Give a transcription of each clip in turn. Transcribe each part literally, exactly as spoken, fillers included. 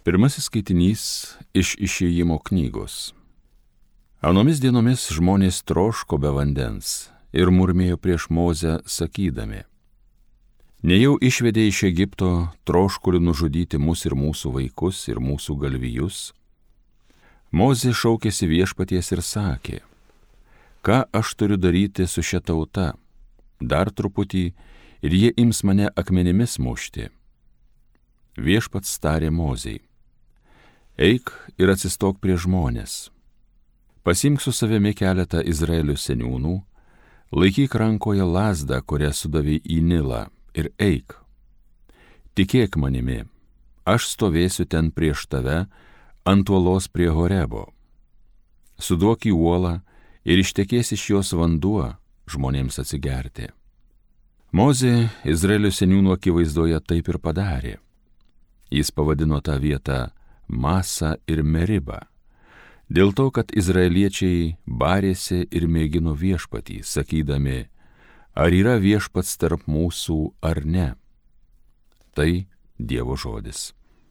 Pirmasis skaitinys iš Išėjimo knygos. Anomis dienomis žmonės troško be vandens ir murmėjo prieš Mozę sakydami: Nejau išvedė iš Egipto troškuliu nužudyti mus ir mūsų vaikus ir mūsų galvijus. Mozė šaukėsi viešpaties ir sakė: Ką aš turiu daryti su šia tauta? Dar truputį ir jie ims mane akmenimis mušti. Viešpats tarė Mozei: Eik ir atsistok prie žmonės. Pasimk su savimi keletą Izraelio seniūnų, laikyk rankoje lazdą, kurią sudavei į Nilą, ir eik. Tikėk manimi, aš stovėsiu ten prieš tave ant uolos prie Horebo. Suduok į uolą ir ištekės iš jos vanduo žmonėms atsigerti. Mozė Izraelio seniūnų akivaizdoje taip ir padarė. Jis pavadino tą vietą Masą ir Meribą, dėl to, kad izraeliečiai barėsi ir mėgino viešpatį, sakydami: Ar yra viešpats tarp mūsų ar ne? Tai Dievo žodis.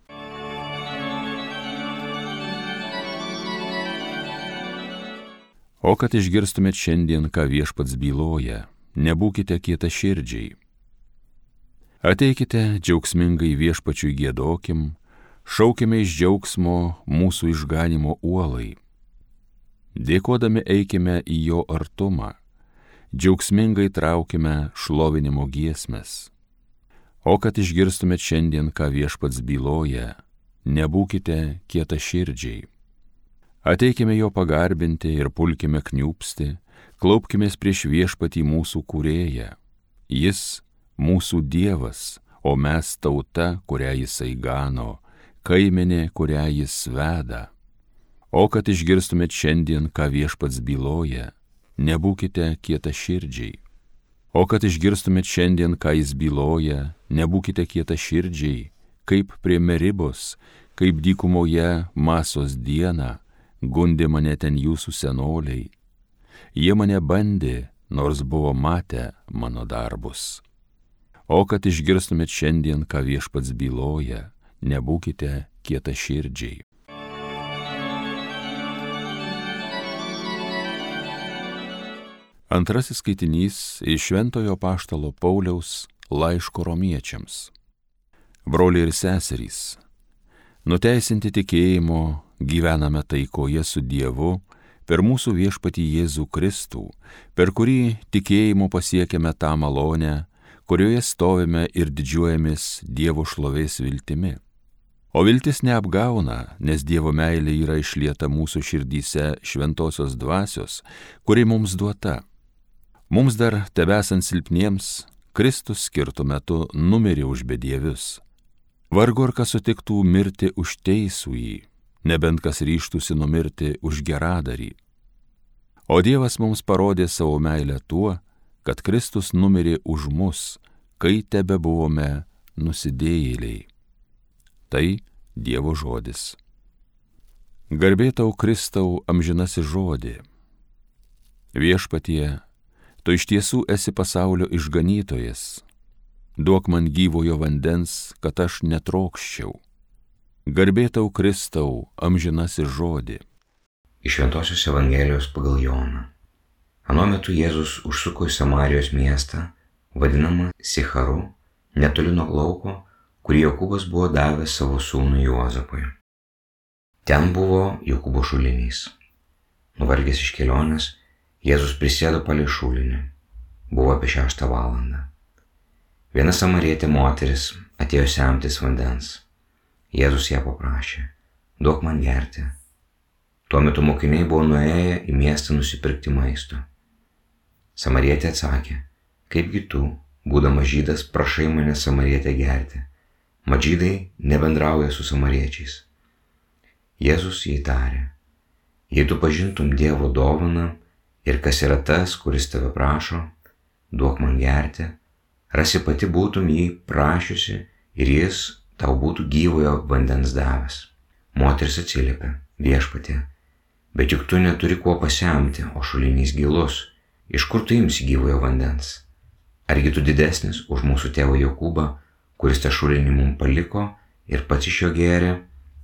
O kad išgirstumėt šiandien, ką viešpats byloja, nebūkite kietaširdžiai. Ateikite džiaugsmingai viešpačiui giedokim, šaukime iš džiaugsmo mūsų išganimo uolai. Dėkodami eikime į jo artumą, džiaugsmingai traukime šlovinimo giesmes. O kad išgirstumėt šiandien, ką viešpats byloja, nebūkite kietaširdžiai. Ateikime jo pagarbinti ir pulkime kniūpsti, klaupkimės prieš viešpatį mūsų kūrėją. Jis mūsų Dievas, o mes tauta, kurią jisai gano, kaimenė, kurią jis veda. O kad išgirstumėt šiandien, ką viešpats byloja, nebūkite kietaširdžiai. O kad išgirstumėt šiandien, ką jis byloja, nebūkite kietaširdžiai, kaip prie Meribos, kaip dykumoje Masos dieną, gundė mane ten jūsų senoliai. Jie mane bandė, nors buvo matę mano darbus. O kad išgirstumėt šiandien, ką viešpats byloja, nebūkite kietaširdžiai. Antrasis skaitinys iš Šventojo apaštalo Pauliaus laiško romiečiams. Broliai ir seserys, nuteisinti tikėjimo gyvename taikoje su Dievu per mūsų viešpatį Jėzų Kristų, per kurį tikėjimo pasiekėme tą malonę, kurioje stovime ir didžiuojamės Dievo šlovės viltimi. O viltis neapgauna, nes Dievo meilė yra išlieta mūsų širdyse šventosios dvasios, kuri mums duota. Mums dar tebesant silpniems, Kristus skirtu metu numirė už bedievius. Vargu ar kas sutiktų mirti už teisųjį, nebent kas ryžtųsi numirti už geradarį. O Dievas mums parodė savo meilę tuo, kad Kristus numirė už mus, kai tebe buvome nusidėjėliai. Tai Dievo žodis. Garbė tau, Kristau, amžinasis žodį. Viešpatie, tu iš tiesų esi pasaulio išganytojas. Duok man gyvojo vandens, kad aš netrokščiau. Garbė tau, Kristau, amžinasis žodį. Iš Šventosios Evangelijos pagal Joną. Anuo metu Jėzus užsuko į Samarijos miestą, vadinamą Sicharu, netoli nuo lauko, kurį Jokūbas buvo davęs savo sūnui Juozapui. Ten buvo Jokūbo šulinys. Nuvargęs iš kelionės, Jėzus prisėdo palei šulinį. Buvo apie šeštą valandą. Viena samarietė moteris atėjo semtis vandens. Jėzus ją paprašė: Duok man gerti. Tuo metu mokiniai buvo nuėję į miestą nusipirkti maisto. Samarietė atsakė: Kaipgi tu, būdamas žydas, prašai mane samarietę gerti? Mat žydai nebendrauja su samariečiais. Jėzus jai tarė: Jei tu pažintum Dievo dovaną ir kas yra tas, kuris tave prašo, duok man gerti, rasi pati būtum jį prašiusi ir jis tau būtų gyvojo vandens davęs. Moteris atsiliepė: Viešpatie, bet juk tu neturi kuo pasemti, o šulinys gilus. Iš kur tu imsi gyvojo vandens? Argi tu didesnis už mūsų tėvą Jokūbą, kuris tą šulinį mums paliko ir pats iš jo gėrė,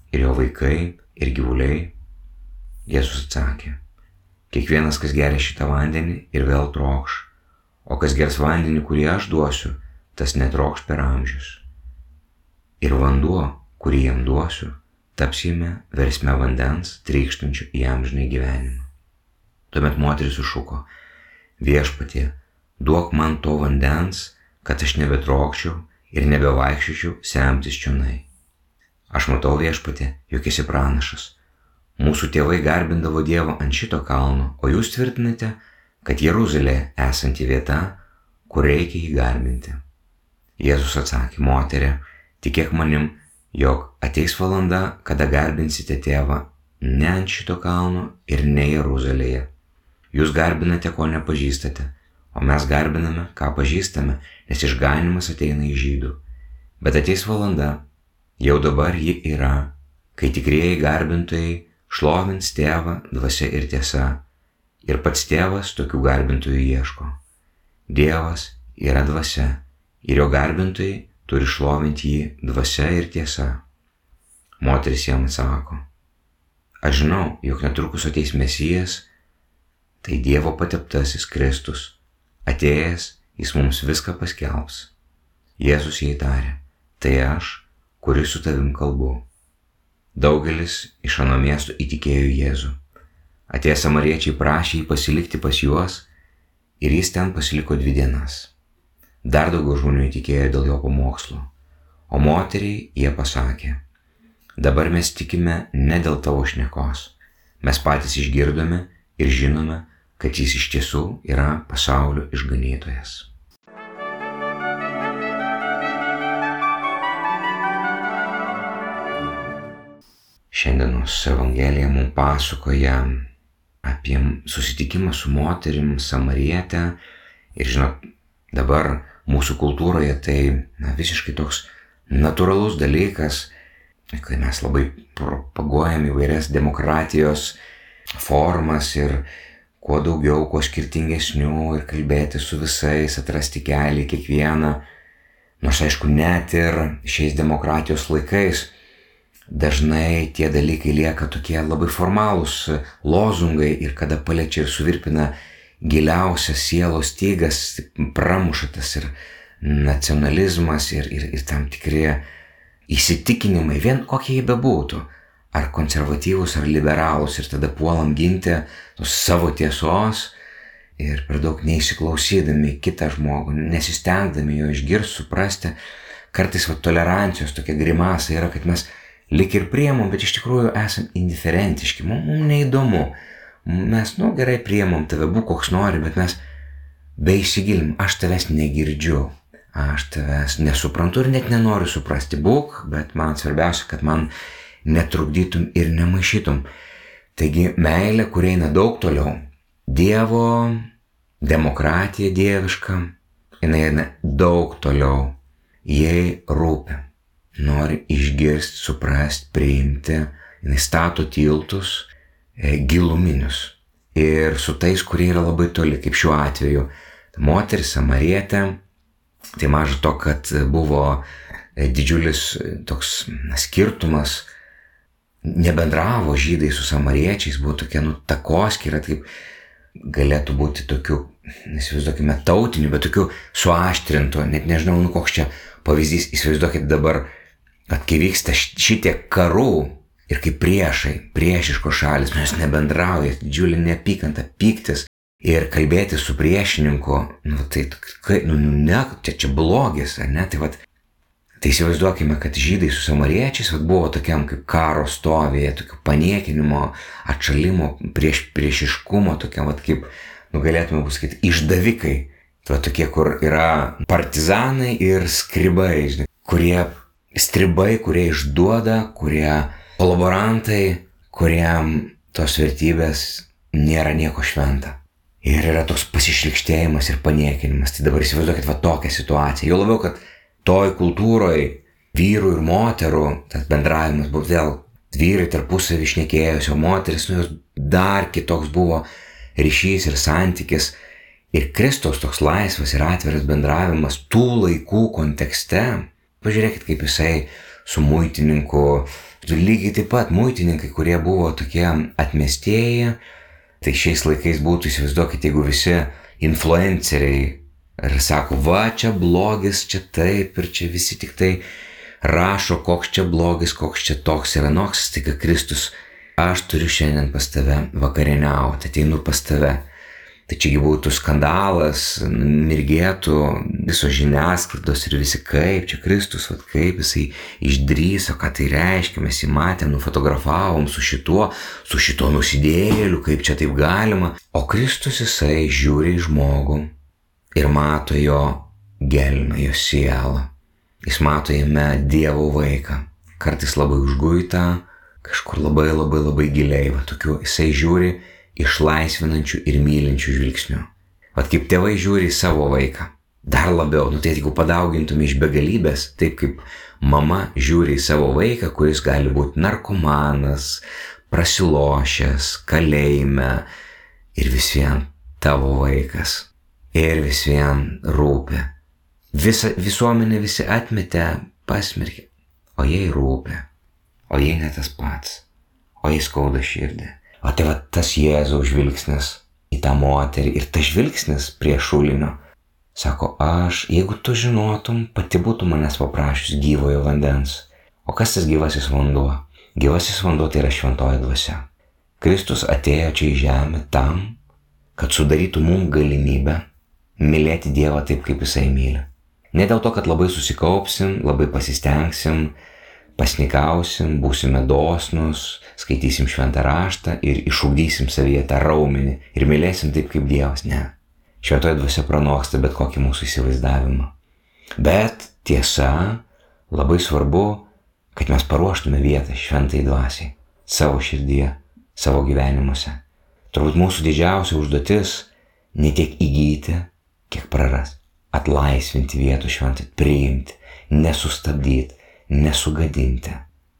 ir jo vaikai, ir gyvuliai? Jėzus atsakė, kiekvienas, kas geria šitą vandenį ir vėl trokš, o kas gers vandenį, kurį aš duosiu, tas netrokš per amžius. Ir vanduo, kurį jam duosiu, taps jame versme vandens, trykštančiu į amžinąjį gyvenimą. Tuomet moteris sušuko, viešpatie, duok man to vandens, kad aš nebetrokščiau ir nebevaikščiočiau semtis čionai. Aš matau, viešpatie, jog esi pranašas. Mūsų tėvai garbindavo Dievą ant šito kalno, o jūs tvirtinate, kad Jeruzalė esanti vieta, kur reikia jį garbinti. Jėzus atsakė, moterė, tikėk manim, jog ateis valanda, kada garbinsite tėvą ne ant šito kalno ir ne Jeruzalėje. Jūs garbinate, ko nepažįstate, o mes garbiname, ką pažįstame, nes išganymas ateina iš žydų. Bet ateis valanda, jau dabar ji yra, kai tikrieji garbintojai šlovins tėvą dvasia ir tiesa, ir pats tėvas tokių garbintojų ieško. Dievas yra dvasia, ir jo garbintojai turi šlovinti jį dvasia ir tiesa. Moteris jam atsako, aš žinau, jog netrukus ateis Mesijas, tai Dievo pateptasis Kristus. Atėjęs, jis mums viską paskelbs. Jėzus jai tarė, tai aš, kuris su tavim kalbu. Daugelis iš ano miesto įtikėjo Jėzų. Atėję samariečiai prašė jį pasilikti pas juos ir jis ten pasiliko dvi dienas. Dar daugiau žmonių įtikėjo dėl jo pamokslo, o moteriai jie pasakė, dabar mes tikime ne dėl tavo šnekos, mes patys išgirdome ir žinome, kad jis iš tiesų yra pasaulio išganytojas. Šiandienos Evangelija mums pasakoja apie susitikimą su moterim Samariete ir žinot, dabar mūsų kultūroje tai na, visiškai toks natūralus dalykas, kai mes labai propaguojam įvairias demokratijos formas ir kuo daugiau, kuo skirtingesnių ir kalbėti su visais, atrasti kelią kiekvieną. Nors aišku, net ir šiais demokratijos laikais dažnai tie dalykai lieka tokie labai formalūs lozungai ir kada paliečia ir suvirpina giliausias sielos stygas, pramuša tas ir nacionalizmas ir, ir, ir tam tikri įsitikinimai, vien kokie jie bebūtų, ar konservatyvus, ar liberalus, ir tada puolam ginti tos savo tiesos ir per daug neįsiklausydami kitą žmogų, nesistengdami jo išgirsti, suprasti. Kartais va, tolerancijos tokia grimasa yra, kad mes lik ir priemam, bet iš tikrųjų esam indiferentiški, mums neįdomu. Mes, nu gerai, priemam tave, būk koks nori, bet mes be įsigilim, aš tavęs negirdžiu, aš tavęs nesuprantu ir net nenoriu suprasti, būk, bet man svarbiausia, kad man netrukdytum ir nemaišytum. Taigi meilė, kur eina daug toliau, Dievo, demokratija dieviška, jinai eina daug toliau, jai rūpi. Nori išgirsti, suprasti, priimti, jinai stato tiltus e, giluminius. Ir su tais, kurie yra labai toli, kaip šiuo atveju. Moteris Samarietė, tai maža to, kad buvo e, didžiulis toks na, skirtumas, nebendravo žydai su samariečiais, buvo tokia nu, takoskyra, taip galėtų būti tokių, įsivaizduokime, tautinių, bet tokių suaštrintų, net nežinau, nu koks čia pavyzdys, įsivaizduokit dabar, kad kai vyksta šitiek karų ir kaip priešai, priešiškos šalis, mes nebendrauja, didžiulė neapykanta, pyktis ir kalbėti su priešininku, nu tai, kai, nu ne, čia, čia blogis, ar ne, tai vat, tai įsivaizduokime, kad žydai su samariečiais vat, buvo tokiam kaip karo stovėje, tokio paniekinimo, atšalimo, prieš, priešiškumo, tokiam vat, kaip, nu galėtume pasakyti, išdavikai, tai vat, tokie, kur yra partizanai ir skribai, žinai, kurie stribai, kurie išduoda, kurie kolaborantai, kuriem tos vertybės nėra nieko šventa. Ir yra toks pasišlykštėjimas ir paniekinimas. Tai dabar įsivaizduokit va tokią situaciją. Jau labiau, kad toj kultūroje vyrų ir moterų tas bendravimas buvo vėl, vyrai tarpusavį šnekėjosi, o moteris, nu jos dar kitoks buvo ryšys ir santykis. Ir Kristaus toks laisvas ir atviras bendravimas tų laikų kontekste. Pažiūrėkit, kaip jisai su muitininku. Lygiai taip pat muitininkai, kurie buvo tokie atmestieji, tai šiais laikais būtų, įsivaizduokit, jeigu visi influenceriai ir sako, va čia blogis, čia taip ir čia visi tik tai rašo, koks čia blogis, koks čia toks ir anoks, tai kad Kristus, aš turiu šiandien pas tave vakarieniauti, ateinu pas tave. Tai čiagi būtų skandalas, mirgėtų visos žiniasklaidos ir visi kaip, čia Kristus, vat kaip jisai išdrįso, ką tai reiškia, mes jį matėm, nufotografavom su šituo, su šituo nusidėjėliu, kaip čia taip galima. O Kristus jisai žiūri į žmogų ir mato jo gelmę, jo sielą. Jis mato jame Dievo vaiką, kartais labai užguitą, kažkur labai labai labai giliai, va tokiu, jisai žiūri išlaisvinančių ir mylinčių žvilgsnių. Vat kaip tėvai žiūri į savo vaiką. Dar labiau, nu tai jeigu padaugintume iš begalybės, taip kaip mama žiūri į savo vaiką, kuris gali būti narkomanas, prasilošęs, kalėjime ir vis vien tavo vaikas. Ir vis vien rūpi. Visa, visuomenė visi atmetė, pasmerkė, o jai rūpi, o jai ne tas pats, o jai skauda širdį. O tai va tas Jėzaus žvilgsnis į tą moterį ir tas žvilgsnis prie šulinio. Sako, aš, jeigu tu žinotum, pati būtų manęs paprašius gyvojo vandens. O kas tas gyvasis vanduo? Gyvasis vanduo tai yra šventoji dvasia. Kristus atėjo čia į žemę tam, kad sudarytų mums galimybę mylėti Dievą taip, kaip jisai myli. Ne dėl to, kad labai susikaupsim, labai pasistengsim, pasnikausim, būsime dosnus, skaitysim šventą raštą ir išugdysim savyje tą raumenį ir mylėsim taip kaip Dievas. Ne. Šventoji dvasia pranoksta bet kokį mūsų įsivaizdavimą. Bet tiesa, labai svarbu, kad mes paruoštume vietą šventai dvasiai, savo širdyje, savo gyvenimuose. Turbūt mūsų didžiausia užduotis ne tiek įgyti, kiek praras. Atlaisvinti vietų šventai, priimti, nesustabdyti, nesugadinti,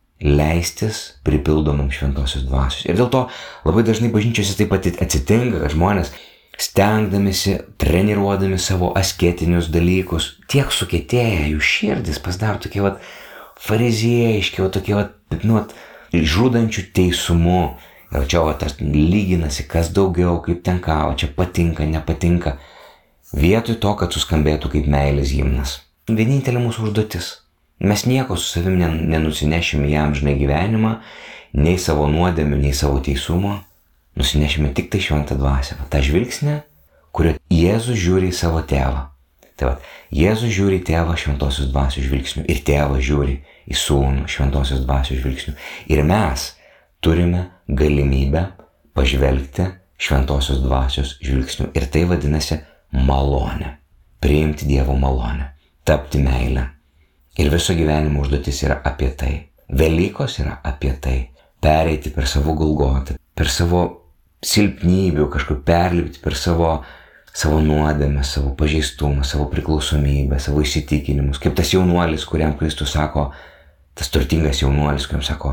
leistis pripildomam šventosios dvasios. Ir dėl to labai dažnai bažnyčiose taip pat atsitinka, kad žmonės stengdamisi, treniruodami savo asketinius dalykus, tiek sukietėja, jų širdis pasidaro tokie vat fariziejiški, vat tokie vat, nu, vat, žudančių teisumu. Ir čia vat lyginasi, kas daugiau, kaip ten ką, o čia patinka, nepatinka. Vietoj to, kad suskambėtų kaip meilės himnas. Vienintelė mūsų užduotis. Mes nieko su savim nenusinešime į amžiną gyvenimą, nei savo nuodėmių, nei savo teisumo. Nusinešime tik tai šventą dvasią. Ta žvilgsnė, kurio Jėzus žiūri į savo tėvą. Tai va, Jėzus žiūri į tėvą šventosios dvasios žvilgsnių ir tėvą žiūri į sūnų šventosios dvasios žvilgsnių. Ir mes turime galimybę pažvelgti šventosios dvasios žvilgsnių. Ir tai vadinasi malonė. Priimti Dievo malonę. Tapti meilę. Ir viso gyvenimo užduotis yra apie tai. Velykos yra apie tai. Pereiti per savo Golgotą, per savo silpnybių, kažkur perlipti per savo, savo nuodėmę, savo pažeistumą, savo priklausomybę, savo įsitikinimus. Kaip tas jaunuolis, kuriam Kristus sako, tas turtingas jaunuolis, kuriam sako,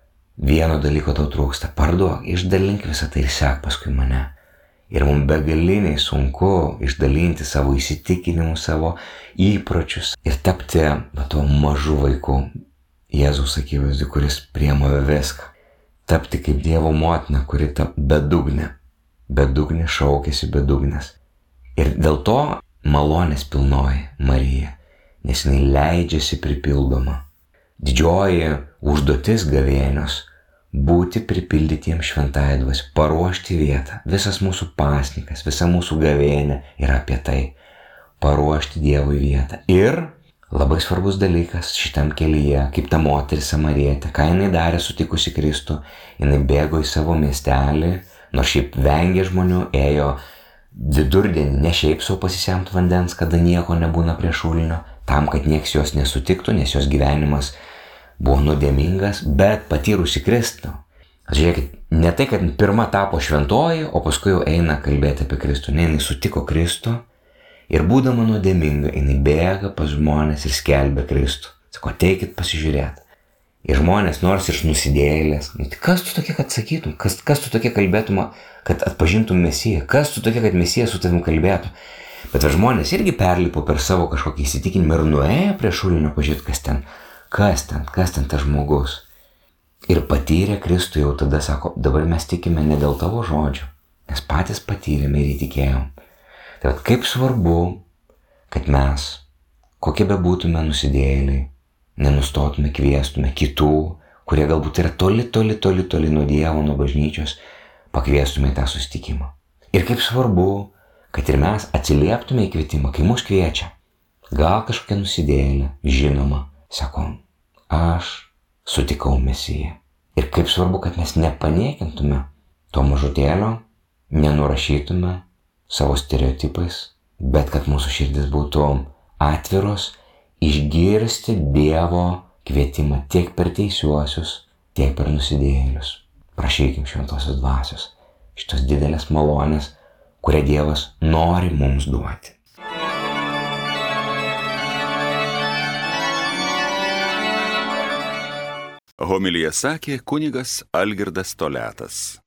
vieno dalyko tau trūksta, parduok, išdalink visą tai ir sek paskui mane. Ir mums begaliniai sunku išdalinti savo įsitikinimus, savo įpročius ir tapti va, to mažu vaiku Jėzaus akivaizdu, kuris priima viską. Tapti kaip Dievo motina, kuri ta bedugnė. Bedugnė šaukėsi bedugnės. Ir dėl to malonės pilnoji Marija, nes jinai leidžiasi pripildoma. Didžioji užduotis gavėnios būti pripildytiems šventąją dvasią, paruošti vietą. Visas mūsų pasninkas, visa mūsų gavėnė yra apie tai. Paruošti Dievui vietą. Ir labai svarbus dalykas šitam kelyje, kaip ta moteris samarietė, ką jinai darė sutikusi Kristų, jinai bėgo į savo miestelį, nors šiaip vengė žmonių, ėjo vidurdienį, ne šiaip savo pasisemti vandens, kada nieko nebūna prie šulinio, tam, kad nieks jos nesutiktų, nes jos gyvenimas buvo nuodėmingas, bet patyrusi Kristų. Žiūrėkit, ne tai, kad pirma tapo šventoji, o paskui jau eina kalbėti apie Kristų. Ne, jinai sutiko Kristų ir būdama nuodėminga, jinai bėga pas žmonės ir skelbia Kristų. Sako, ateikit pasižiūrėti. Ir žmonės, nors ir nusidėjėlės, nu, tai kas tu tokia, kad sakytum, kas, kas tu tokia kalbėtum, kad atpažintum Mesiją, kas tu tokia, kad Mesija su tavim kalbėtų. Bet žmonės irgi perlipo per savo kažkokį įsitikinimą ir nuėjo prie šulinio pažiūrėti, kas ten. kas ten, kas ten tas žmogus. Ir patyrė Kristų jau tada sako, dabar mes tikime ne dėl tavo žodžių, nes patys patyrėme ir įtikėjom. Tai vat, kaip svarbu, kad mes, kokie bebūtume nusidėjėliai, nenustotume, kviestume kitų, kurie galbūt yra toli, toli, toli, toli nuo Dievo, nuo bažnyčios, pakviestume į tą susitikimą. Ir kaip svarbu, kad ir mes atsilieptume į kvietimą, kai mus kviečia. Gal kažkokia nusidėjėlė, žinoma, sakom, aš sutikau Mesiją. Ir kaip svarbu, kad mes nepaniekintume to mažutėlio, nenurašytume savo stereotipais, bet kad mūsų širdis būtų atviros išgirsti Dievo kvietimą tiek per teisiuosius, tiek per nusidėjėlius. Prašykim šventosios dvasios, šitos didelės malonės, kurią Dievas nori mums duoti. Homiliją sakė kunigas Algirdas Toliatas.